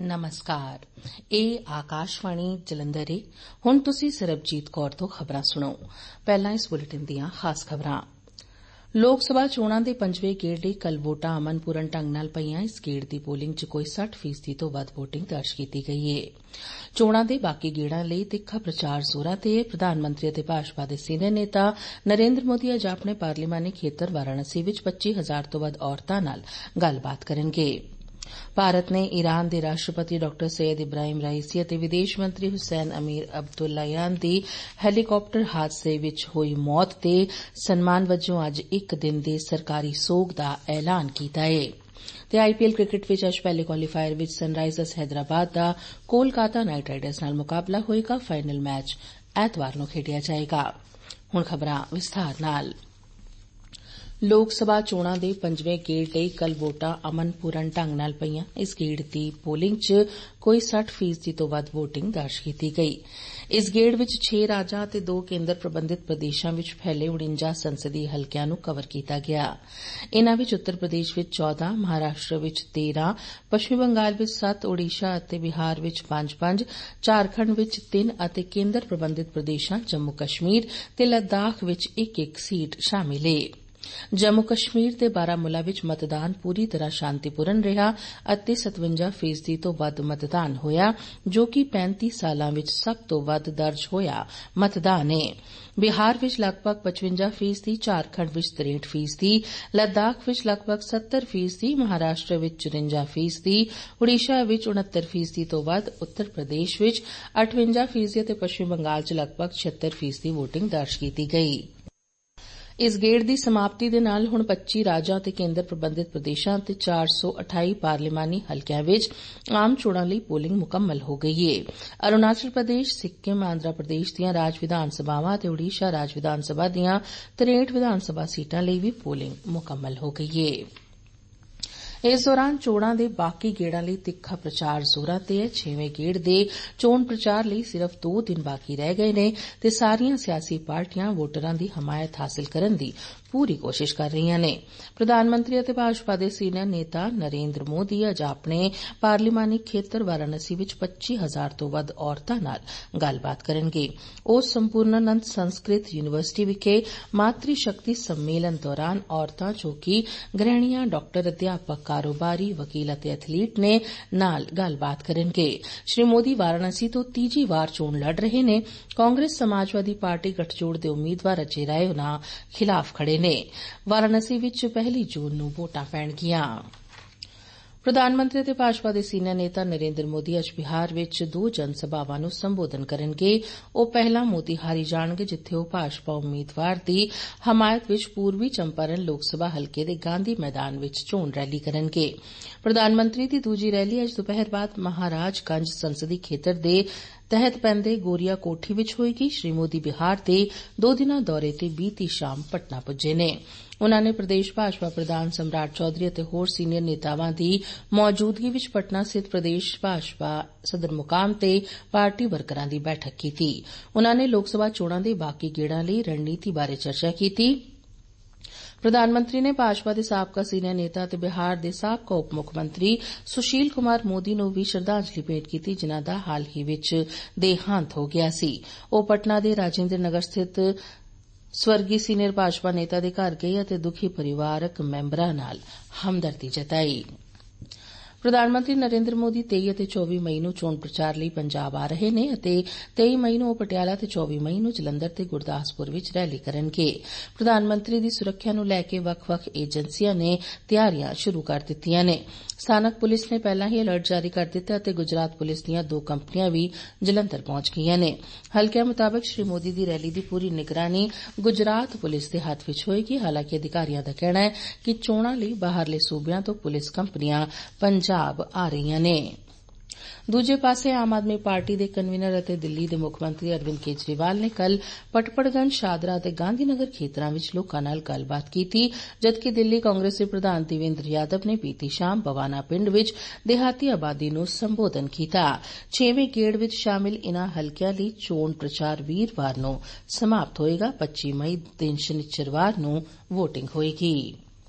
नमस्कार। ਇਹ ਆਕਾਸ਼ਵਾਣੀ ਜਲੰਧਰ ਏ। ਹੁਣ ਤੁਸੀਂ ਸਰਬਜੀਤ ਕੌਰ ਤੋਂ ਖਬਰਾਂ ਸੁਣੋ। ਪਹਿਲਾਂ ਇਸ ਬੁਲੇਟਿਨ ਦੀਆਂ ਖਾਸ ਖਬਰਾਂ। ਲੋਕ ਸਭਾ ਚੋਣਾਂ ਦੇ 5ਵੇਂ ਗੇੜ ਲਈ ਕੱਲ੍ਹ ਵੋਟਾਂ ਅਮਨਪੂਰਨ ਢੰਗ ਨਾਲ ਪਈਆਂ। ਇਸ ਗੇੜ ਦੀ ਪੋਲਿੰਗ 'ਚ ਕੋਈ 60% ਤੋਂ ਵੱਧ ਵੋਟਿੰਗ ਦਰਜ ਕੀਤੀ ਗਈ ਏ। ਚੋਣਾਂ ਦੇ ਬਾਕੀ ਗੇੜਾਂ ਲਈ ਤਿੱਖਾ ਪ੍ਰਚਾਰ ਜ਼ੋਰਾਂ ਤੇ ਏ। ਪ੍ਰਧਾਨ ਮੰਤਰੀ ਅਤੇ ਭਾਜਪਾ ਦੇ ਸੀਨੀਅਰ ਨੇਤਾ ਨਰਿੰਦਰ ਮੋਦੀ ਅੱਜ ਆਪਣੇ ਪਾਰਲੀਮਾਨੀ ਖੇਤਰ ਵਾਰਾਣਸੀ ਵਿੱਚ 25,000 ਤੋਂ ਵੱਧ ਔਰਤਾਂ ਨਾਲ ਗੱਲਬਾਤ ਕਰਨਗੇ। ਭਾਰਤ ਨੇ ਈਰਾਨ ਦੇ ਰਾਸ਼ਟਰਪਤੀ ਡਾ ਸਈਦ ਇਬਰਾਹਿਮ ਰਾਈਸੀ ਅਤੇ ਵਿਦੇਸ਼ ਮੰਤਰੀ ਹੁਸੈਨ ਅਮੀਰ ਅਬਦੁੱਲਾਯਾਨ ਦੀ ਹੈਲੀਕਾਪਟਰ ਹਾਦਸੇ ਵਿੱਚ ਹੋਈ ਮੌਤ ਦੇ ਸਨਮਾਨ ਵਜੋਂ ਅੱਜ ਇੱਕ ਦਿਨ ਦੇ ਸਰਕਾਰੀ ਸੋਗ ਦਾ ਐਲਾਨ ਕੀਤਾ ਏ। ਤੇ ਆਈਪੀਐਲ ਕ੍ਰਿਕਟ ਵਿੱਚ ਅੱਜ ਪਹਿਲੇ ਕੁਆਲੀਫਾਇਰ ਵਿੱਚ ਸਨਰਾਈਜ਼ਰਸ ਹੈਦਰਾਬਾਦ ਦਾ ਕੋਲਕਾਤਾ ਨਾਈਟ ਰਾਈਡਰਸ ਨਾਲ ਮੁਕਾਬਲਾ ਹੋਏਗਾ। ਫਾਈਨਲ ਮੈਚ ਐਤਵਾਰ ਨੂੰ ਖੇਡਿਆ ਜਾਏਗਾ। ਹੁਣ ਖਬਰਾਂ ਵਿਸਥਾਰ ਨਾਲ। ਲੋਕ ਸਭਾ ਚੋਣਾਂ ਦੇ 5ਵੇਂ ਗੇੜ ਲਈ ਕੱਲ੍ਹ ਵੋਟਾਂ ਅਮਨਪੂਰਨ ਢੰਗ ਨਾਲ ਪਈਆਂ। ਇਸ ਗੇੜ ਦੀ ਪੋਲਿੰਗ 'ਚ ਕੋਈ 60% ਤੋਂ ਵੱਧ ਵੋਟਿੰਗ ਦਰਜ ਕੀਤੀ ਗਈ। ਇਸ ਗੇੜ ਵਿੱਚ 6 ਰਾਜਾਂ ਅਤੇ 2 ਕੇਂਦਰ ਪ੍ਰਬੰਧਿਤ ਪ੍ਰਦੇਸ਼ਾਂ ਵਿੱਚ ਫੈਲੇ 49 ਸੰਸਦੀ ਹਲਕਿਆਂ ਨੂੰ ਕਵਰ ਕੀਤਾ ਗਿਆ। ਇਨ੍ਹਾਂ ਵਿੱਚ ਉੱਤਰ ਪ੍ਰਦੇਸ਼ ਵਿੱਚ 14, ਮਹਾਰਾਸ਼ਟਰ ਵਿੱਚ 13, ਪੱਛਮੀ ਬੰਗਾਲ ਵਿੱਚ 7, ਓਡੀਸ਼ਾ ਅਤੇ ਬਿਹਾਰ ਵਿੱਚ 5-5, ਝਾਰਖੰਡ ਵਿੱਚ 3 ਅਤੇ ਕੇਂਦਰ ਪ੍ਰਬੰਧਿਤ ਪ੍ਰਦੇਸ਼ਾਂ ਜੰਮੂ ਕਸ਼ਮੀਰ ਤੇ ਲੱਦਾਖ ਵਿੱਚ 1-1 ਸੀਟ ਸ਼ਾਮਿਲ ਏ। ਜੰਮੂ ਕਸ਼ਮੀਰ ਤੇ ਬਾਰਾਮੂਲਾ ਵਿੱਚ ਮਤਦਾਨ ਪੂਰੀ ਤਰ੍ਹਾਂ ਸ਼ਾਂਤੀਪੂਰਨ ਰਿਹਾ ਅਤੇ 57% ਤੋਂ ਵੱਧ ਮਤਦਾਨ ਹੋਇਆ, ਜੋ ਕਿ 35 ਸਾਲਾਂ ਵਿੱਚ ਸਭ ਤੋਂ ਵੱਧ ਦਰਜ ਹੋਇਆ ਮਤਦਾਨ ਏ। ਬਿਹਾਰ ਵਿੱਚ ਲਗਭਗ 55%, ਝਾਰਖੰਡ ਵਿੱਚ 63%, ਲੱਦਾਖ ਵਿੱਚ ਲਗਭਗ 70%, ਮਹਾਰਾਸ਼ਟਰ ਵਿੱਚ 54%, ਓਡੀਸ਼ਾ ਵਿੱਚ 69% ਤੋਂ ਵੱਧ, ਉੱਤਰ ਪ੍ਰਦੇਸ਼ ਵਿੱਚ 58% ਅਤੇ ਪੱਛਮੀ ਬੰਗਾਲ 'ਚ ਲਗਭਗ 76% ਵੋਟਿੰਗ ਦਰਜ ਕੀਤੀ ਗਈ। ਇਸ ਗੇੜ ਦੀ ਸਮਾਪਤੀ ਦੇ ਨਾਲ ਹੁਣ 25 ਰਾਜਾਂ ਅਤੇ ਕੇਂਦਰ ਪ੍ਰਬੰਧਿਤ ਪ੍ਰਦੇਸ਼ਾਂ ਅਤੇ 428 ਪਾਰਲੀਮਾਨੀ ਹਲਕਿਆਂ ਵਿੱਚ ਆਮ ਚੋਣਾਂ ਲਈ ਪੋਲਿੰਗ ਮੁਕੰਮਲ ਹੋ ਗਈ ਏ। ਅਰੁਣਾਚਲ ਪ੍ਰਦੇਸ਼, ਸਿੱਕਿਮ, ਆਂਧਰਾ ਪ੍ਰਦੇਸ਼ ਦੀਆਂ ਰਾਜ ਵਿਧਾਨ ਸਭਾਵਾਂ ਅਤੇ ਓਡੀਸ਼ਾ ਰਾਜ ਵਿਧਾਨ ਸਭਾ ਦੀਆਂ 63 ਵਿਧਾਨ ਸਭਾ ਸੀਟਾਂ ਲਈ ਵੀ ਪੋਲਿੰਗ ਮੁਕੰਮਲ ਹੋ ਗਈ ਏ। ਇਸ ਦੌਰਾਨ ਚੋਣਾਂ ਦੇ ਬਾਕੀ ਗੇੜਾਂ ਲਈ ਤਿੱਖਾ ਪ੍ਰਚਾਰ ਜ਼ੋਰਾਂ ਤੇ ਹੈ। 6ਵੇਂ ਗੇੜ ਦੇ ਚੋਣ ਪ੍ਰਚਾਰ ਲਈ ਸਿਰਫ਼ 2 ਦਿਨ ਬਾਕੀ ਰਹਿ ਗਏ ਨੇ ਤੇ ਸਾਰੀਆਂ ਸਿਆਸੀ ਪਾਰਟੀਆਂ ਵੋਟਰਾਂ ਦੀ ਹਮਾਇਤ ਹਾਸਲ ਕਰਨ ਦੀ ਪੂਰੀ ਕੋਸ਼ਿਸ਼ ਕਰ ਰਹੀਆਂ ਨੇ। ਪ੍ਰਧਾਨ ਮੰਤਰੀ ਅਤੇ ਭਾਜਪਾ ਦੇ ਸੀਨੀਅਰ ਨੇਤਾ ਨਰਿੰਦਰ ਮੋਦੀ ਅੱਜ ਆਪਣੇ ਪਾਰਲੀਮਾਨੀ ਖੇਤਰ ਵਾਰਾਣਸੀ ਵਿੱਚ 25,000 ਤੋਂ ਵੱਧ ਔਰਤਾਂ ਨਾਲ ਗੱਲਬਾਤ ਕਰਨਗੇ। ਉਹ ਸੰਪੂਰਨਾਨੰਦ ਸੰਸਕ੍ਰਿਤ ਯੂਨੀਵਰਸਿਟੀ ਵਿਖੇ ਮਾਤਰੀ ਸ਼ਕਤੀ ਸੰਮੇਲਨ ਦੌਰਾਨ ਔਰਤਾਂ ਜੋ ਕਿ ਗ੍ਰਹਿਣੀਆਂ, ਡਾਕਟਰ, ਅਧਿਆਪਕ, ਕਾਰੋਬਾਰੀ, ਵਕੀਲ ਅਤੇ ਐਥਲੀਟ ਨੇ ਨਾਲ ਗੱਲਬਾਤ ਕਰਨਗੇ। ਸ਼੍ਰੀ ਮੋਦੀ ਵਾਰਾਣਸੀ ਤੋਂ ਤੀਜੀ ਵਾਰ ਚੋਣ ਲੜ ਰਹੇ ਨੇ। ਕਾਂਗਰਸ ਸਮਾਜਵਾਦੀ ਪਾਰਟੀ ਗਠਜੋੜ ਦੇ ਉਮੀਦਵਾਰ ਅਜੇ ਰਾਏ ਉਨ੍ਹਾਂ ਖਿਲਾਫ ਖੜੇ ਨੇ। ਵਾਰਾਣਸੀ ਵਿੱਚ 1 ਜੂਨ ਨੂੰ ਵੋਟਾਂ ਪੈਣਗੀਆਂ। ਪ੍ਰਧਾਨ ਮੰਤਰੀ ਅਤੇ ਭਾਜਪਾ ਦੇ ਸੀਨੀਅਰ ਨੇਤਾ ਨਰਿੰਦਰ ਮੋਦੀ ਅੱਜ ਬਿਹਾਰ ਵਿੱਚ 2 ਜਨ ਸਭਾਵਾਂ ਨੂੰ ਸੰਬੋਧਨ ਕਰਨਗੇ। ਉਹ ਪਹਿਲਾਂ ਮੋਤੀਹਾਰੀ ਜਾਣਗੇ, ਜਿੱਥੇ ਉਹ ਭਾਜਪਾ ਉਮੀਦਵਾਰ ਦੀ ਹਮਾਇਤ ਵਿੱਚ ਪੂਰਬੀ ਚੰਪਾਰਨ ਲੋਕ ਸਭਾ ਹਲਕੇ ਦੇ ਗਾਂਧੀ ਮੈਦਾਨ ਵਿੱਚ ਚੋਣ ਰੈਲੀ ਕਰਨਗੇ। ਪ੍ਰਧਾਨ ਮੰਤਰੀ ਦੀ ਦੂਜੀ ਰੈਲੀ ਅੱਜ ਦੁਪਹਿਰ ਬਾਅਦ ਮਹਾਰਾਜਗੰਜ ਸੰਸਦੀ ਖੇਤਰ ਦੇ ਤਹਿਤ ਪੈਂਦੇ ਗੋਰੀਆ ਕੋਠੀ ਵਿੱਚ ਹੋਏਗੀ। ਸ਼੍ਰੀ ਮੋਦੀ ਬਿਹਾਰ ਦੇ 2 ਦਿਨਾਂ ਦੌਰੇ ਤੇ ਬੀਤੀ ਸ਼ਾਮ ਪਟਨਾ ਪੁੱਜੇ ਨੇ। ਉਨ੍ਹਾਂ ਨੇ ਪ੍ਰਦੇਸ਼ ਭਾਜਪਾ ਪ੍ਰਧਾਨ ਸਮਰਾਟ ਚੌਧਰੀ ਅਤੇ ਹੋਰ ਸੀਨੀਅਰ ਨੇਤਾਵਾਂ ਦੀ ਮੌਜੂਦਗੀ ਵਿੱਚ ਪਟਨਾ ਸਥਿਤ ਪ੍ਰਦੇਸ਼ ਭਾਜਪਾ ਸਦਰ ਮੁਕਾਮ ਤੇ ਪਾਰਟੀ ਵਰਕਰਾਂ ਦੀ ਬੈਠਕ ਕੀਤੀ। ਉਨ੍ਹਾਂ ਨੇ ਲੋਕ ਸਭਾ ਚੋਣਾਂ ਦੇ ਬਾਕੀ ਗੇੜਾਂ ਲਈ ਰਣਨੀਤੀ ਬਾਰੇ ਚਰਚਾ ਕੀਤੀ। ਪ੍ਰਧਾਨ ਮੰਤਰੀ ਨੇ ਭਾਜਪਾ ਦੇ ਸਾਬਕਾ ਸੀਨੀਅਰ ਨੇਤਾ ਅਤੇ ਬਿਹਾਰ ਦੇ ਸਾਬਕਾ ਉਪ ਮੁੱਖ ਮੰਤਰੀ ਸੁਸ਼ੀਲ ਕੁਮਾਰ ਮੋਦੀ ਨੂੰ ਵੀ ਸ਼ਰਧਾਂਜਲੀ ਭੇਟ ਕੀਤੀ, ਜਿਨ੍ਹਾਂ ਦਾ ਹਾਲ ਹੀ ਵਿੱਚ ਦੇਹਾਂਤ ਹੋ ਗਿਆ ਸੀ। ਉਹ ਪਟਨਾ ਦੇ ਰਾਜਿੰਦਰ ਨਗਰ ਸਥਿਤ ਸਵਰਗੀ ਸੀਨੀਅਰ ਭਾਜਪਾ ਨੇਤਾ ਦੇ ਘਰ ਗਏ ਅਤੇ ਦੁਖੀ ਪਰਿਵਾਰਕ ਮੈਂਬਰਾਂ ਨਾਲ ਹਮਦਰਦੀ ਜਤਾਈ। ਪ੍ਰਧਾਨ ਮੰਤਰੀ ਨਰਿੰਦਰ ਮੋਦੀ 23 ਅਤੇ 24 ਮਈ ਨੂੰ ਚੋਣ ਪ੍ਰਚਾਰ ਲਈ ਪੰਜਾਬ ਆ ਰਹੇ ਨੇ ਅਤੇ 23 ਮਈ ਨੂੰ ਉਹ ਪਟਿਆਲਾ ਤੇ 24 ਮਈ ਨੂੰ ਜਲੰਧਰ ਤੇ ਗੁਰਦਾਸਪੁਰ ਵਿੱਚ ਰੈਲੀ ਕਰਨਗੇ। ਪ੍ਰਧਾਨ ਮੰਤਰੀ ਦੀ ਸੁਰੱਖਿਆ ਨੂੰ ਲੈ ਕੇ ਵੱਖ-ਵੱਖ ਏਜੰਸੀਆਂ ਨੇ ਤਿਆਰੀਆਂ ਸ਼ੁਰੂ ਕਰ ਦਿੱਤੀਆਂ ਨੇ। ਸਥਾਨਕ ਪੁਲਿਸ ਨੇ ਪਹਿਲਾਂ ਹੀ ਅਲਰਟ ਜਾਰੀ ਕਰ ਦਿੱਤਾ ਅਤੇ ਗੁਜਰਾਤ ਪੁਲਿਸ ਦੀਆਂ 2 ਕੰਪਨੀਆਂ ਵੀ ਜਲੰਧਰ ਪਹੁੰਚ ਗਈਆਂ ਨੇ। ਹਲਕਿਆਂ ਮੁਤਾਬਕ ਸ਼੍ਰੀ ਮੋਦੀ ਦੀ ਰੈਲੀ ਦੀ ਪੂਰੀ ਨਿਗਰਾਨੀ ਗੁਜਰਾਤ ਪੁਲਿਸ ਦੇ ਹੱਥ ਵਿੱਚ ਹੋਏਗੀ। ਹਾਲਾਂਕਿ ਅਧਿਕਾਰੀਆਂ ਦਾ ਕਹਿਣਾ ਹੈ ਕਿ ਚੋਣਾਂ ਲਈ ਬਾਹਰਲੇ ਸੂਬਿਆਂ ਤੋਂ ਪੁਲਿਸ ਕੰਪਨੀਆਂ ਪੰਜਾਬ ਆ ਰਹੀਆਂ ਨੇ। ਦੂਜੇ ਪਾਸੇ ਆਮ ਆਦਮੀ ਪਾਰਟੀ ਦੇ ਕਨਵੀਨਰ ਅਤੇ ਦਿੱਲੀ ਦੇ ਮੁੱਖ ਮੰਤਰੀ ਅਰਵਿੰਦ ਕੇਜਰੀਵਾਲ ਨੇ ਕੱਲ੍ਹ ਪਟਪੜਗੰਜ, ਸ਼ਾਦਰਾ ਅਤੇ ਗਾਂਧੀਨਗਰ ਖੇਤਰਾਂ ਵਿੱਚ ਲੋਕਾਂ ਨਾਲ ਗੱਲਬਾਤ ਕੀਤੀ, ਜਦਕਿ ਦਿੱਲੀ ਕਾਂਗਰਸ ਦੇ ਪ੍ਰਧਾਨ ਦੇਵੇਂਦਰ ਯਾਦਵ ਨੇ ਬੀਤੀ ਸ਼ਾਮ ਬਵਾਨਾ ਪਿੰਡ ਵਿੱਚ ਦਿਹਾਤੀ ਆਬਾਦੀ ਨੂੰ ਸੰਬੋਧਨ ਕੀਤਾ। 6ਵੇਂ ਗੇੜ ਵਿੱਚ ਸ਼ਾਮਿਲ ਇਨ੍ਹਾਂ ਹਲਕਿਆਂ ਲਈ ਚੋਣ ਪ੍ਰਚਾਰ ਵੀਰਵਾਰ ਨੂੰ ਸਮਾਪਤ ਹੋਏਗਾ। 25 ਮਈ ਦਿਨ ਸ਼ਨਿਚਰਵਾਰ ਨੂੰ ਵੋਟਿੰਗ ਹੋਏਗੀ।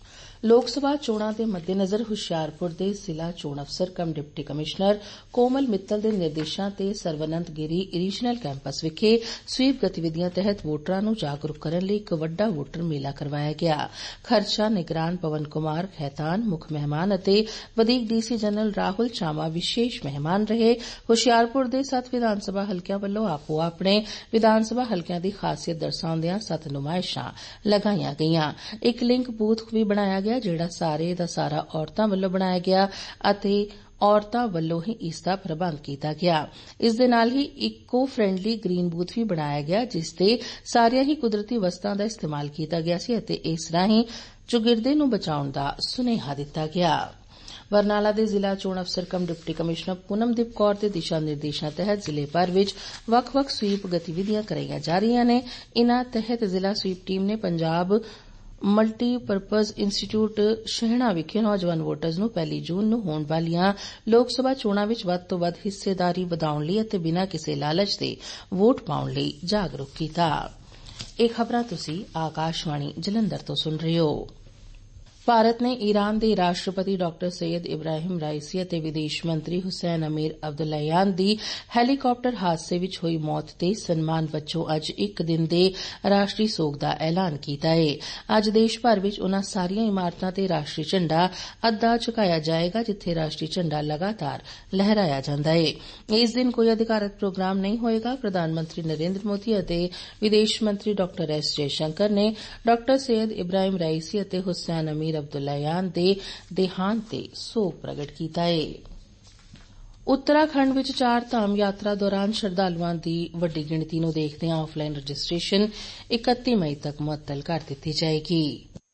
ਲੋਕ ਸਭਾ ਚੋਣਾਂ ਦੇ ਮੱਦੇਨਜ਼ਰ ਹੁਸ਼ਿਆਰਪੁਰ ਦੇ ਜ਼ਿਲ੍ਹਾ ਚੋਣ ਅਫਸਰ cum deputy commissioner Komal Mittal ਦੇ ਨਿਰਦੇਸ਼ਾਂ ਤੇ ਸਰਵਨੰਦ ਗਿਰੀ ਰੀਜਨਲ ਕੈਂਪਸ ਵਿਖੇ ਸਵੀਪ ਗਤੀਵਿਧੀਆਂ ਤਹਿਤ ਵੋਟਰਾਂ ਨੂੰ ਜਾਗਰੂਕ ਕਰਨ ਲਈ ਇੱਕ ਵੱਡਾ ਵੋਟਰ ਮੇਲਾ ਕਰਵਾਇਆ ਗਿਆ। ਖਰਚਾ ਨਿਗਰਾਨ ਪਵਨ ਕੁਮਾਰ ਖੈਤਾਨ ਮੁੱਖ ਮਹਿਮਾਨ ਅਤੇ ਵਧੀਕ ਡੀਸੀ ਜਨਰਲ ਰਾਹੁਲ ਚਾਮਾ ਵਿਸ਼ੇਸ਼ ਮਹਿਮਾਨ ਰਹੇ। ਹੁਸ਼ਿਆਰਪੁਰ ਦੇ 7 ਵਿਧਾਨ ਸਭਾ ਹਲਕਿਆਂ ਵੱਲੋਂ ਆਪੋ ਆਪਣੇ ਵਿਧਾਨ ਸਭਾ ਹਲਕਿਆਂ ਦੀ ਖਾਸੀਅਤ ਦਰਸਾਉਂਦਿਆਂ 7 ਨੁਮਾਇਸ਼ਾਂ ਲਗਾਈਆਂ ਗਈਆਂ। ਇੱਕ ਲਿੰਕ ਬੂਥ ਵੀ ਬਣਾਇਆ ਗਿਆ ਜਿਹੜਾ ਸਾਰੇ ਦਾ ਸਾਰਾ ਔਰਤਾਂ ਵੱਲੋਂ ਬਣਾਇਆ ਗਿਆ ਅਤੇ ਔਰਤਾਂ ਵੱਲੋਂ ਹੀ ਇਸ ਦਾ ਪ੍ਰਬੰਧ ਕੀਤਾ ਗਿਆ। ਇਸ ਦੇ ਨਾਲ ਹੀ ਇਕੋ ਫ੍ਰੈਂਡਲੀ ਗ੍ਰੀਨ ਬੂਥ ਵੀ ਬਣਾਇਆ ਗਿਆ ਜਿਸ ਤੇ ਸਾਰੀਆਂ ਹੀ ਕੁਦਰਤੀ ਵਸਤਾਂ ਦਾ ਇਸਤੇਮਾਲ ਕੀਤਾ ਗਿਆ ਸੀ ਅਤੇ ਇਸ ਰਾਹੀਂ ਚੌਗਿਰਦੇ ਨੂੰ ਬਚਾਉਣ ਦਾ ਸੁਨੇਹਾ ਦਿੱਤਾ ਗਿਆ। ਬਰਨਾਲਾ ਦੇ ਜ਼ਿਲ੍ਹਾ ਚੋਣ ਅਫਸਰ cum deputy commissioner Poonamdeep Kaur ਦੇ ਦਿਸ਼ਾ ਨਿਰਦੇਸ਼ਾਂ ਤਹਿਤ ਜ਼ਿਲ੍ਹੇ ਭਰ ਵਿੱਚ ਵੱਖ-ਵੱਖ ਸਵੀਪ ਗਤੀਵਿਧੀਆਂ ਕਰਾਈਆਂ ਜਾ ਰਹੀਆਂ ਨੇ। ਇਨ੍ਹਾਂ ਤਹਿਤ ਜ਼ਿਲ੍ਹਾ ਸਵੀਪ ਟੀਮ ਨੇ ਪੰਜਾਬ ਮਲਟੀਪਰਪਜ਼ ਇੰਸਟੀਚਿਊਟ ਸ਼ਹਿਣਾ ਵਿਖੇ ਨੌਜਵਾਨ ਵੋਟਰਜ਼ ਨੂੰ 1 ਜੂਨ ਨੂੰ ਹੋਣ ਵਾਲੀਆਂ ਲੋਕ ਸਭਾ ਚੋਣਾਂ ਵਿੱਚ ਵੱਧ ਤੋਂ ਵੱਧ ਹਿੱਸੇਦਾਰੀ ਵਧਾਉਣ ਲਈ ਅਤੇ ਬਿਨਾਂ ਕਿਸੇ ਲਾਲਚ ਦੇ ਵੋਟ ਪਾਉਣ ਲਈ ਜਾਗਰੂਕ ਕੀਤਾ। ਇਹ ਖਬਰਾਂ ਤੁਸੀਂ ਆਕਾਸ਼ਵਾਣੀ ਜਲੰਧਰ ਤੋਂ ਸੁਣ ਰਹੇ ਹੋ। ਭਾਰਤ ਨੇ ਈਰਾਨ ਦੇ ਰਾਸ਼ਟਰਪਤੀ ਡਾਕਟਰ ਸੈਯਦ ਇਬਰਾਹਿਮ ਰਾਈਸੀ ਅਤੇ ਵਿਦੇਸ਼ ਮੰਤਰੀ ਹੁਸੈਨ ਅਮੀਰ ਅਬਦੁੱਲਾਯਾਨ ਦੀ ਹੈਲੀਕਾਪਟਰ ਹਾਦਸੇ ਵਿੱਚ ਹੋਈ ਮੌਤ ਤੇ ਸਨਮਾਨ ਵਜੋਂ ਅੱਜ ਇੱਕ ਦਿਨ ਦੇ ਰਾਸ਼ਟਰੀ ਸੋਗ ਦਾ ਐਲਾਨ ਕੀਤਾ ਹੈ। ਅੱਜ ਦੇਸ਼ ਭਰ ਵਿੱਚ ਉਨ੍ਹਾਂ ਸਾਰੀਆਂ ਇਮਾਰਤਾਂ ਤੇ ਰਾਸ਼ਟਰੀ ਝੰਡਾ ਅੱਧਾ ਝੁਕਾਇਆ ਜਾਏਗਾ ਜਿੱਥੇ ਰਾਸ਼ਟਰੀ ਝੰਡਾ ਲਗਾਤਾਰ ਲਹਿਰਾਇਆ ਜਾਂਦਾ ਹੈ। ਇਸ ਦਿਨ ਕੋਈ ਅਧਿਕਾਰਤ ਪ੍ਰੋਗਰਾਮ ਨਹੀਂ ਹੋਏਗਾ। ਪ੍ਰਧਾਨ ਮੰਤਰੀ ਨਰਿੰਦਰ ਮੋਦੀ ਅਤੇ ਵਿਦੇਸ਼ ਮੰਤਰੀ ਡਾਕਟਰ ਐਸ ਜੈਸ਼ੰਕਰ ਨੇ ਡਾਕਟਰ ਸੈਯਦ ਇਬਰਾਹਿਮ ਰਾਈਸੀ ਅਤੇ ਹੁਸੈਨ ਅਮੀਰ ਅਬਦੁੱਲਾਯਾਨ ਦੇ ਦੇਹਾਂਤ ਤੇ ਸੋਗ ਪ੍ਰਗਟ ਕੀਤਾ ਹੈ। ਉੱਤਰਾਖੰਡ ਵਿੱਚ 4 ਧਾਮ ਯਾਤਰਾ ਦੌਰਾਨ ਸ਼ਰਧਾਲੂਆਂ ਦੀ ਵੱਡੀ ਗਿਣਤੀ ਨੂੰ ਦੇਖਦਿਆਂ ਆਫਲਾਈਨ ਰਜਿਸਟ੍ਰੇਸ਼ਨ 31 ਮਈ ਤੱਕ ਮੁਅੱਤਲ ਕਰ ਦਿੱਤੀ ਜਾਏਗੀ।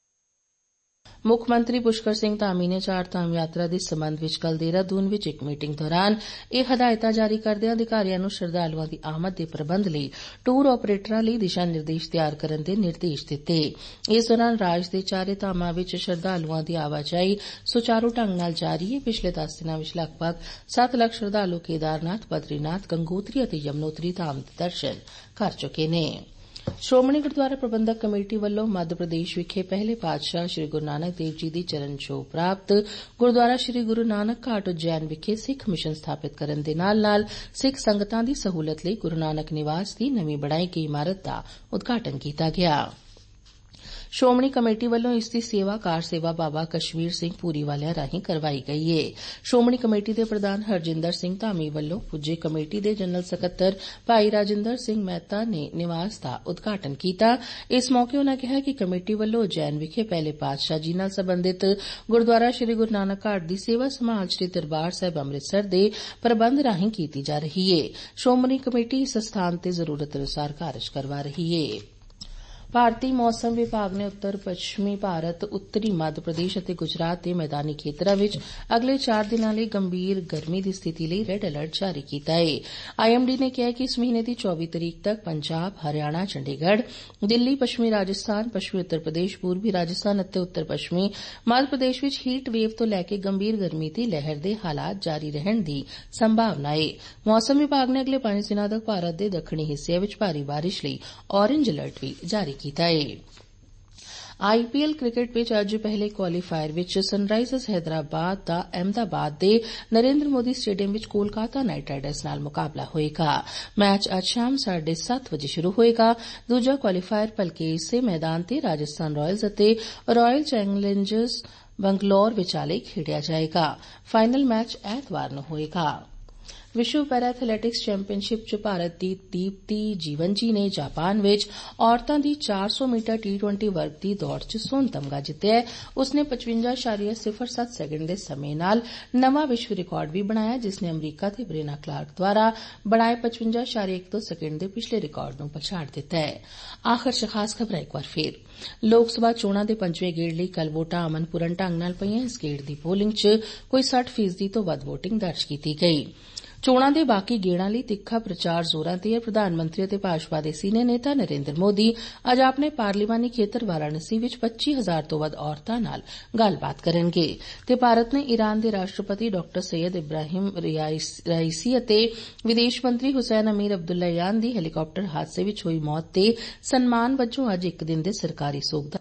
ਮੁੱਖ ਮੰਤਰੀ ਪੁਸ਼ਕਰ ਸਿੰਘ ਧਾਮੀ ਨੇ 4 ਧਾਮ ਯਾਤਰਾ ਦੇ ਸਬੰਧ ਵਿੱਚ ਕੱਲ੍ਹ ਦੇਹਰਾਦੂਨ ਵਿੱਚ ਇੱਕ ਮੀਟਿੰਗ ਦੌਰਾਨ ਇਹ ਹਦਾਇਤਾਂ ਜਾਰੀ ਕਰਦਿਆਂ ਅਧਿਕਾਰੀਆਂ ਨੂੰ ਸ਼ਰਧਾਲੂਆਂ ਦੀ ਆਮਦ ਦੇ ਪ੍ਰਬੰਧ ਲਈ ਟੂਰ ਆਪਰੇਟਰਾਂ ਲਈ ਦਿਸ਼ਾ ਨਿਰਦੇਸ਼ ਤਿਆਰ ਕਰਨ ਦੇ ਨਿਰਦੇਸ਼ ਦਿੱਤੇ। ਇਸ ਦੌਰਾਨ ਰਾਜ ਦੇ 4 ਧਾਮਾਂ ਵਿੱਚ ਸ਼ਰਧਾਲੂਆਂ ਦੀ ਆਵਾਜਾਈ ਸੁਚਾਰੂ ਢੰਗ ਨਾਲ ਜਾਰੀ ਹੈ। ਪਿਛਲੇ 10 ਦਿਨਾਂ ਵਿੱਚ ਲਗਭਗ 7 ਲੱਖ ਸ਼ਰਧਾਲੂ ਕੇਦਾਰਨਾਥ, ਬਦਰੀਨਾਥ, ਗੰਗੋਤਰੀ ਅਤੇ ਯਮਨੋਤਰੀ ਧਾਮ ਦੇ ਦਰਸ਼ਨ ਕਰ ਚੁੱਕੇ ਨੇ। ਸ਼੍ਰੋਮਣੀ ਗੁਰਦੁਆਰਾ ਪ੍ਰਬੰਧਕ ਕਮੇਟੀ ਵੱਲੋਂ ਮੱਧ ਪ੍ਰਦੇਸ਼ ਵਿਖੇ ਪਹਿਲੇ ਪਾਤਸ਼ਾਹ ਸ੍ਰੀ ਗੁਰੂ ਨਾਨਕ ਦੇਵ ਜੀ ਦੀ ਚਰਨ ਛੋਹ ਪ੍ਰਾਪਤ ਗੁਰਦੁਆਰਾ ਸ੍ਰੀ ਗੁਰੂ ਨਾਨਕ ਘਾਟ ਉਜੈਨ ਵਿਖੇ ਸਿੱਖ ਮਿਸ਼ਨ ਸਥਾਪਿਤ ਕਰਨ ਦੇ ਨਾਲ-ਨਾਲ ਸਿੱਖ ਸੰਗਤਾਂ ਦੀ ਸਹੂਲਤ ਲਈ ਗੁਰੂ ਨਾਨਕ ਨਿਵਾਸ ਦੀ ਨਵੀਂ ਬਣਾਈ ਗਈ ਇਮਾਰਤ ਦਾ ਉਦਘਾਟਨ ਕੀਤਾ ਗਿਆ। ਸ਼੍ਰੋਮਣੀ ਕਮੇਟੀ ਵੱਲੋਂ ਇਸ ਦੀ ਸੇਵਾ ਕਾਰ ਸੇਵਾ ਬਾਬਾ ਕਸ਼ਮੀਰ ਸਿੰਘ ਪੂਰੀਵਾਲਿਆਂ ਰਾਹੀਂ ਕਰਵਾਈ ਗਈ ਹੈ। ਸ਼੍ਰੋਮਣੀ ਕਮੇਟੀ ਦੇ ਪ੍ਰਧਾਨ ਹਰਜਿੰਦਰ ਸਿੰਘ ਧਾਮੀ ਵੱਲੋਂ ਪੁੱਜੇ ਕਮੇਟੀ ਦੇ ਜਨਰਲ ਸਕੱਤਰ ਭਾਈ ਰਾਜਿੰਦਰ ਸਿੰਘ ਮਹਿਤਾ ਨੇ ਨਿਵਾਸ ਦਾ ਉਦਘਾਟਨ ਕੀਤਾ। ਇਸ ਮੌਕੇ ਉਨ੍ਹਾਂ ਕਿਹਾ ਕਿ ਕਮੇਟੀ ਵੱਲੋਂ ਉਜੈਨ ਵਿਖੇ ਪਹਿਲੇ ਪਾਤਸ਼ਾਹ ਜੀ ਨਾਲ ਸਬੰਧਿਤ ਗੁਰਦੁਆਰਾ ਸ੍ਰੀ ਗੁਰੂ ਨਾਨਕ ਘਾਟ ਦੀ ਸੇਵਾ ਸੰਭਾਲ ਸ੍ਰੀ ਦਰਬਾਰ ਸਾਹਿਬ ਅੰਮ੍ਰਿਤਸਰ ਦੇ ਪ੍ਰਬੰਧ ਰਾਹੀਂ ਕੀਤੀ ਜਾ ਰਹੀ ਹੈ। ਸ਼੍ਰੋਮਣੀ ਕਮੇਟੀ ਇਸ ਸਥਾਨ ਤੇ ਜ਼ਰੂਰਤ ਅਨੁਸਾਰ ਕਾਰਜ ਕਰਵਾ ਰਹੀ ਹੈ। ਭਾਰਤੀ ਮੌਸਮ ਵਿਭਾਗ ਨੇ ਉੱਤਰ ਪੱਛਮੀ ਭਾਰਤ, ਉੱਤਰੀ ਮੱਧ ਪ੍ਰਦੇਸ਼ ਅਤੇ ਗੁਜਰਾਤ ਦੇ ਮੈਦਾਨੀ ਖੇਤਰਾਂ ਵਿੱਚ ਅਗਲੇ 4 ਦਿਨਾਂ ਲਈ ਗੰਭੀਰ ਗਰਮੀ ਦੀ ਸਥਿਤੀ ਲਈ ਰੈੱਡ ਅਲਰਟ ਜਾਰੀ ਕੀਤਾ ਹੈ। ਆਈਐਮਡੀ ਨੇ ਕਿਹਾ ਕਿ ਇਸ ਮਹੀਨੇ ਦੀ 24 ਤਰੀਕ ਤੱਕ ਪੰਜਾਬ, ਹਰਿਆਣਾ, ਚੰਡੀਗੜ੍ਹ, ਦਿੱਲੀ, ਪੱਛਮੀ ਰਾਜਸਥਾਨ, ਪੱਛਮੀ ਉੱਤਰ ਪ੍ਰਦੇਸ਼, ਪੂਰਬੀ ਰਾਜਸਥਾਨ ਅਤੇ ਉੱਤਰ ਪੱਛਮੀ ਮੱਧ ਪ੍ਰਦੇਸ਼ ਵਿੱਚ ਹੀਟ ਵੇਵ ਤੋਂ ਲੈ ਕੇ ਗੰਭੀਰ ਗਰਮੀ ਦੀ ਲਹਿਰ ਦੇ ਹਾਲਾਤ ਜਾਰੀ ਰਹਿਣ ਦੀ ਸੰਭਾਵਨਾ ਹੈ। ਮੌਸਮ ਵਿਭਾਗ ਨੇ ਅਗਲੇ 5 ਦਿਨਾਂ ਤੱਕ ਭਾਰਤ ਦੇ ਦੱਖਣੀ ਹਿੱਸਿਆਂ ਵਿੱਚ ਭਾਰੀ ਬਾਰਿਸ਼ ਲਈ ਔਰੇਂਜ ਅਲਰਟ ਵੀ ਜਾਰੀ ਕੀਤਾ ਹੈ। ਆਈਪੀਐਲ ਕ੍ਰਿਕਟ ਵਿੱਚ ਅੱਜ ਪਹਿਲੇ ਕੁਆਲੀਫਾਇਰ ਵਿੱਚ ਸਨਰਾਈਜ਼ਰਸ ਹੈਦਰਾਬਾਦ ਦਾ ਅਹਿਮਦਾਬਾਦ ਦੇ ਨਰਿੰਦਰ ਮੋਦੀ ਸਟੇਡੀਅਮ ਵਿੱਚ ਕੋਲਕਾਤਾ ਨਾਈਟ ਰਾਈਡਰਸ ਨਾਲ ਮੁਕਾਬਲਾ ਹੋਏਗਾ। ਮੈਚ ਅੱਜ ਸ਼ਾਮ 7:30 ਵਜੇ ਸ਼ੁਰੂ ਹੋਏਗਾ। ਦੂਜਾ ਕੁਆਲੀਫਾਇਰ ਭਲਕੇ ਇਸੇ ਮੈਦਾਨ ਤੇ ਰਾਜਸਥਾਨ ਰਾਇਲਸ ਅਤੇ ਰਾਇਲ ਚੈਲੰਜਰਸ ਬੰਗਲੌਰ ਵਿਚਾਲੇ ਖੇਡਿਆ ਜਾਏਗਾ। ਫਾਈਨਲ ਮੈਚ ਐਤਵਾਰ ਨੂੰ ਹੋਏਗਾ। ਵਿਸ਼ਵ ਪੈਰਾ ਐਥਲੈਟਿਕਸ ਚੈਂਪੀਅਨਸ਼ਿਪ 'ਚ ਭਾਰਤ ਦੀ ਦੀਪਤੀ ਜੀਵਨਜੀ ਨੇ ਜਾਪਾਨ ਵਿੱਚ ਔਰਤਾਂ ਦੀ 400 ਮੀਟਰ T20 ਵਰਗ ਦੀ ਦੌੜ 'ਚ ਸੋਨ ਤਮਗਾ ਜਿੱਤਿਆ। ਉਸਨੇ 55.07 ਸੈਕਿੰਡ ਦੇ ਸਮੇਂ ਨਾਲ ਨਵਾਂ ਵਿਸ਼ਵ ਰਿਕਾਰਡ ਵੀ ਬਣਾਇਆ ਜਿਸ ਨੇ ਅਮਰੀਕਾ ਦੇ ਬਰੇਨਾ ਕਲਾਰਕ ਦੁਆਰਾ ਬਣਾਏ 55.12 ਸੈਕਿੰਡ ਦੇ ਪਿਛਲੇ ਰਿਕਾਰਡ ਨੂੰ ਪਛਾੜ ਦਿੱਤਾ ਹੈ। ਆਖਰ 'ਚ ਖਾਸ ਖਬਰਾਂ ਇੱਕ ਵਾਰ ਫੇਰ। ਲੋਕ ਸਭਾ ਚੋਣਾਂ ਦੇ 5ਵੇਂ ਗੇੜ ਲਈ ਕੱਲ੍ਹ ਵੋਟਾਂ ਅਮਨਪੂਰਨ ਢੰਗ ਨਾਲ ਪਈਆਂ। ਇਸ ਗੇੜ ਦੀ ਪੋਲਿੰਗ 'ਚ ਕੋਈ 60% ਤੋਂ ਵੱਧ ਵੋਟਿੰਗ ਦਰਜ ਕੀਤੀ ਗਈ। ਚੋਣਾਂ ਦੇ ਬਾਕੀ ਗੇੜਾਂ ਲਈ ਤਿੱਖਾ ਪ੍ਰਚਾਰ ਜ਼ੋਰਾਂ ਤੇ ਹੈ। ਪ੍ਰਧਾਨ ਮੰਤਰੀ ਅਤੇ ਭਾਜਪਾ ਦੇ ਸੀਨੀਅਰ ਨੇਤਾ ਨਰਿੰਦਰ ਮੋਦੀ ਅੱਜ ਆਪਣੇ ਪਾਰਲੀਮਾਨੀ ਖੇਤਰ ਵਾਰਾਣਸੀ ਵਿੱਚ 25,000 ਤੋਂ ਵੱਧ ਔਰਤਾਂ ਨਾਲ ਗੱਲਬਾਤ ਕਰਨਗੇ ਤੇ ਭਾਰਤ ਨੇ ਈਰਾਨ ਦੇ ਰਾਸ਼ਟਰਪਤੀ ਡਾਕਟਰ ਸੈਯਦ ਇਬਰਾਹਿਮ ਰਾਈਸੀ ਅਤੇ ਵਿਦੇਸ਼ ਮੰਤਰੀ ਹੁਸੈਨ ਅਮੀਰ ਅਬਦੁੱਲਾਯਾਨ ਦੀ ਹੈਲੀਕਾਪਟਰ ਹਾਦਸੇ ਵਿੱਚ ਹੋਈ ਮੌਤ ਤੇ ਸਨਮਾਨ ਵਜੋਂ ਅੱਜ ਇੱਕ ਦਿਨ ਦੇ ਸਰਕਾਰੀ ਸੋਗ ਦਾ